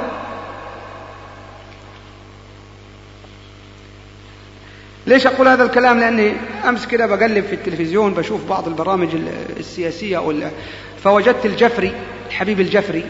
ليش أقول هذا الكلام؟ لأني أمس كده بقلب في التلفزيون بشوف بعض البرامج السياسية فوجدت الجفري، الحبيب الجفري،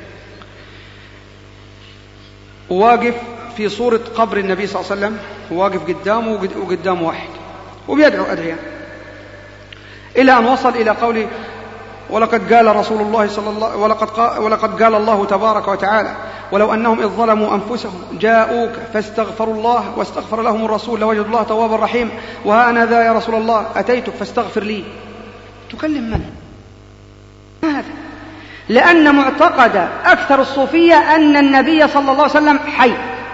واقف في صورة قبر النبي صلى الله عليه وسلم، واقف قدامه وقدام واحد وبيدعو أدعية، إلى أن وصل إلى قوله: ولقد قال رسول الله صلى الله ولقد قال الله تبارك وتعالى: ولو أنهم إذ ظلموا أنفسهم جاءوك فاستغفروا الله واستغفر لهم الرسول لوجدوا الله توابا رحيم، وها أنا ذا يا رسول الله أتيتك فاستغفر لي. تكلم من؟ ما هذا؟ لأن معتقد أكثر الصوفية أن النبي صلى الله عليه وسلم حي،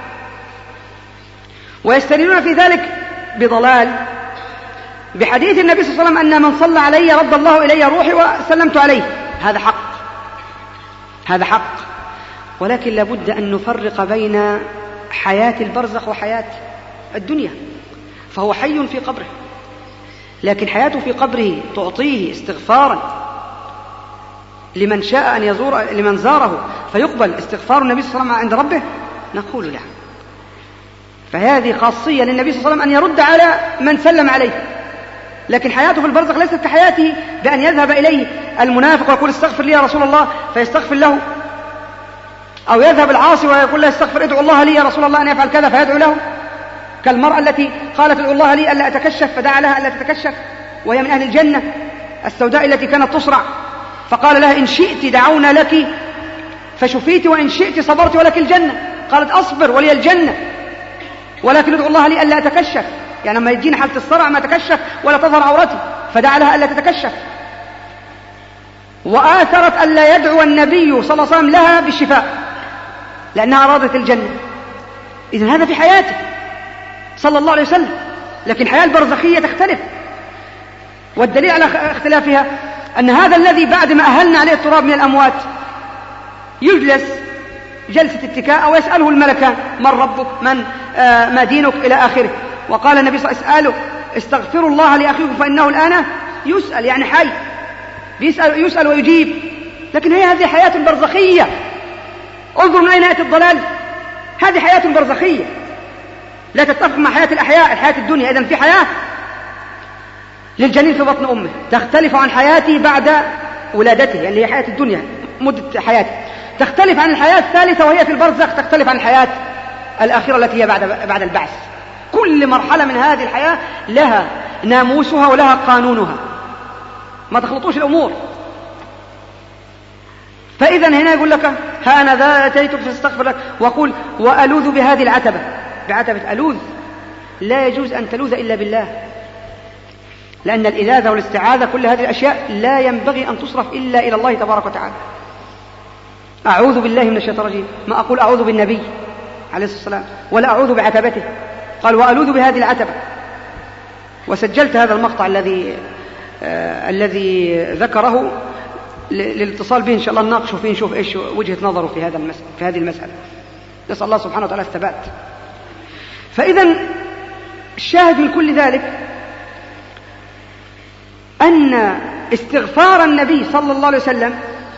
ويستدلون في ذلك بضلال بحديث النبي صلى الله عليه وسلم أن من صلى علي رد الله إلي روحي وسلمت عليه. هذا حق، هذا حق، ولكن لابد أن نفرق بين حياة البرزخ وحياة الدنيا. فهو حي في قبره، لكن حياته في قبره تعطيه استغفارا لمن شاء أن يزور، لمن زاره فيقبل استغفار النبي صلى الله عليه وسلم عند ربه، نقول له. فهذه خاصية للنبي صلى الله عليه وسلم أن يرد على من سلم عليه، لكن حياته في البرزخ ليست كحياته بأن يذهب إليه المنافق ويقول استغفر لي يا رسول الله فيستغفر له، أو يذهب العاصي ويقول له استغفر ادعو الله لي يا رسول الله أن يفعل كذا فيدعو له، كالمرأة التي قالت ادعو الله لي ألا أتكشف فدعا لها ألا تتكشف وهي من أهل الجنة السوداء التي كانت تصرع، فقال لها إن شئت دعونا لك فشفيت وإن شئت صبرت ولك الجنة. قالت أصبر ولي الجنة ولكن ادعو الله لي ألا أتكشف، يعني لما يجينا حالة الصرع ما أتكشف ولا تظهر عورتي، فدعا لها ألا تتكشف، وآثرت ألا يدعو النبي صلى الله عليه وسلم لها بالشفاء لأنها أرادت الجنة. إذن هذا في حياته صلى الله عليه وسلم، لكن الحياة البرزخية تختلف، والدليل على اختلافها أن هذا الذي بعد ما أهلنا عليه التراب من الأموات يجلس جلسة اتكاء أو يسأله الملكان من ربك من ما دينك إلى آخره. وقال النبي صلى الله عليه وسلم استغفروا الله لأخيكم فإنه الآن يسأل، يعني حي يسأل ويجيب. لكن هي هذه حياة برزخية. انظروا من أين يأتي الضلال. هذه حياة برزخية لا تتفق مع حياة الأحياء، الحياة الدنيا. إذن في حياة للجنين في بطن أمه تختلف عن حياته بعد ولادته، يعني هي حياة الدنيا مدة حياته، تختلف عن الحياة الثالثة وهي في البرزخ، تختلف عن الحياة الآخرة التي هي بعد البعث. كل مرحلة من هذه الحياة لها ناموسها ولها قانونها، ما تخلطوش الأمور. فإذا هنا يقول لك ها أنا ذا أتيتك فاستغفر لك، وقل وألوذ بهذه العتبة، بعتبة ألوذ لا يجوز أن تلوذ إلا بالله، لأن الإلاذة والاستعاذة كل هذه الأشياء لا ينبغي أن تصرف إلا إلى الله تبارك وتعالى. أعوذ بالله من الشيطان الرجيم، ما أقول أعوذ بالنبي عليه الصلاة والسلام ولا أعوذ بعتبته، قال وألوذ بهذه العتبة. وسجلت هذا المقطع الذي ذكره للاتصال به، إن شاء الله نناقشه فيه نشوف إيش وجهة نظره في هذه المسألة. نسأل الله سبحانه وتعالى الثبات. فإذا الشاهد من كل ذلك أن استغفار النبي صلى الله عليه وسلم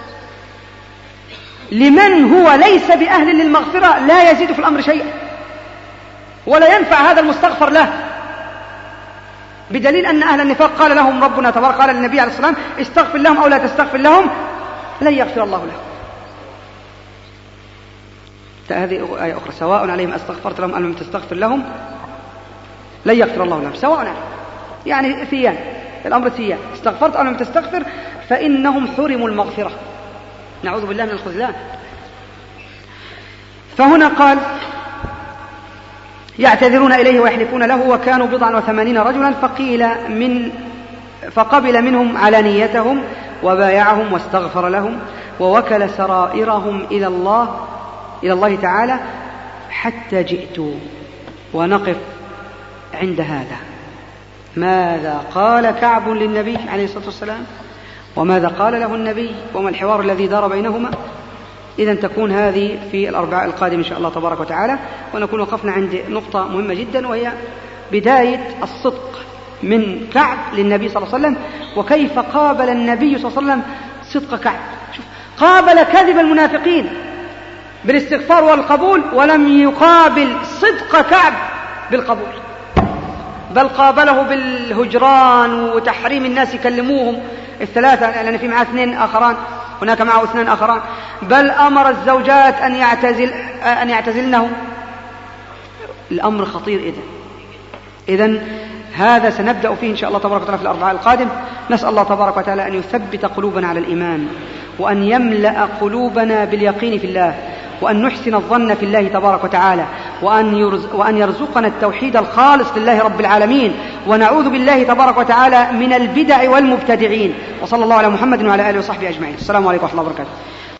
لمن هو ليس بأهل للمغفرة لا يزيد في الأمر شيئا ولا ينفع هذا المستغفر له، بدليل أن أهل النفاق قال لهم ربنا تبارك قال للنبي عليه الصلاة والسلام استغفر لهم أو لا تستغفر لهم لن يغفر الله لهم. هذه آية أخرى سواء عليهم أستغفرت لهم أو لم تستغفر لهم لن يغفر الله لهم، سواء عليهم، يعني ثيان الأمر ثيان، استغفرت أو لم تستغفر فإنهم حرموا المغفرة، نعوذ بالله من الخذلان. فهنا قال يعتذرون إليه ويحلفون له وكانوا 89 رجلا فقبل منهم علانيتهم وبايعهم واستغفر لهم ووكل سرائرهم إلى الله تعالى حتى جئت. ونقف عند هذا. ماذا قال كعب للنبي عليه الصلاة والسلام وماذا قال له النبي وما الحوار الذي دار بينهما؟ إذن تكون هذه في الأربعاء القادم إن شاء الله تبارك وتعالى. ونكون وقفنا عند نقطة مهمة جدا وهي بداية الصدق من كعب للنبي صلى الله عليه وسلم، وكيف قابل النبي صلى الله عليه وسلم صدق كعب. شوف، قابل كذب المنافقين بالاستغفار والقبول، ولم يقابل صدق كعب بالقبول، بل قابله بالهجران وتحريم الناس يكلموهم الثلاثة، لأن في معه 2 آخران، هناك معه 2 آخران، بل أمر الزوجات أن يعتزلنه. الأمر خطير. إذن هذا سنبدأ فيه إن شاء الله تبارك وتعالى في الأربعاء القادم. نسأل الله تبارك وتعالى أن يثبت قلوبنا على الإيمان، وأن يملأ قلوبنا باليقين في الله، وأن نحسن الظن في الله تبارك وتعالى، وأن يرزقنا التوحيد الخالص لله رب العالمين، ونعوذ بالله تبارك وتعالى من البدع والمبتدعين. وصلى الله على محمد وعلى آله وصحبه أجمعين. السلام عليكم ورحمة الله وبركاته.